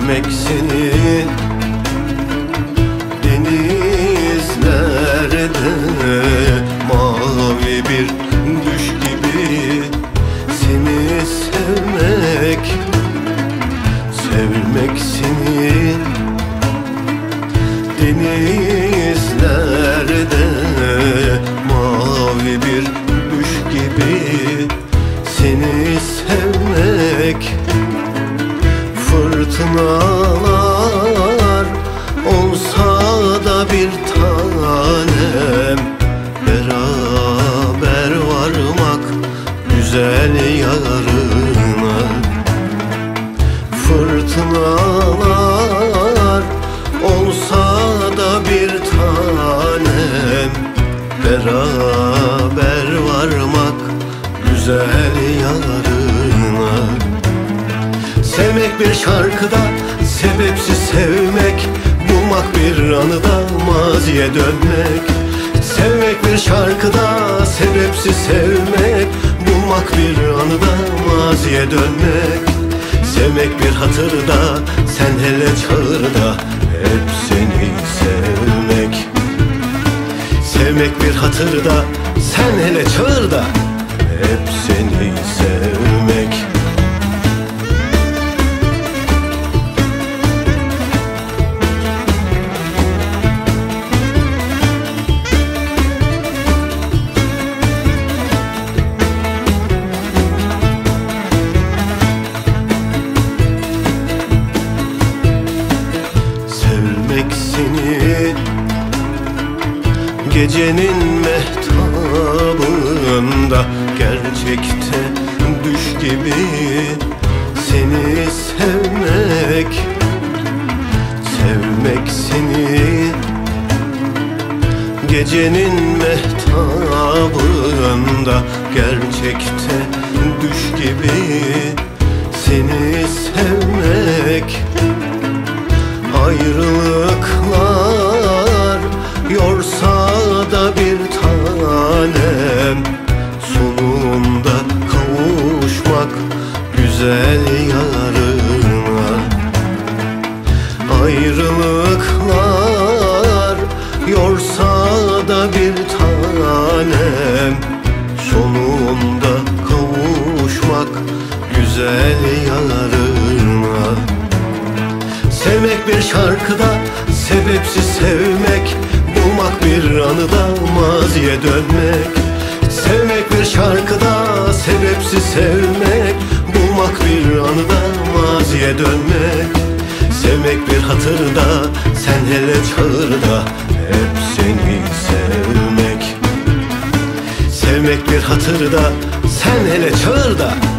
Sevmek seni denizlerde mavi bir düş gibi, seni sevmek, sevmek seni denizlerde mavi bir düş gibi, seni sevmek. Fırtınalar olsa da bir tanem, beraber varmak güzel yarına. Fırtınalar olsa da bir tanem, beraber varmak güzel yarına. Sevmek bir şarkıda, sebepsiz sevmek, bulmak bir anıda maziye dönmek. Sevmek bir şarkıda, sebepsiz sevmek, bulmak bir anıda maziye dönmek. Sevmek bir hatırda, sen hele çağırda, hep seni sevmek. Sevmek bir hatırda, sen hele çağırda, hep seni sevmek. Seni gecenin mehtabında, gerçekte düş gibi, seni sevmek, sevmek seni gecenin mehtabında, gerçekte düş gibi, seni sevmek. Ayrılıklar yorsa da bir tanem, sonunda kavuşmak güzel yarına. Ayrılıklar yorsa da bir tanem, sonunda kavuşmak güzel yarına. Sevmek bir şarkıda, sebepsiz sevmek, bulmak bir anıda maziye dönmek. Sevmek bir şarkıda, sebepsiz sevmek, bulmak bir anıda maziye dönmek. Sevmek bir hatırda, sen hele çağırda, hep seni sevmek. Sevmek bir hatırda, sen hele çağırda,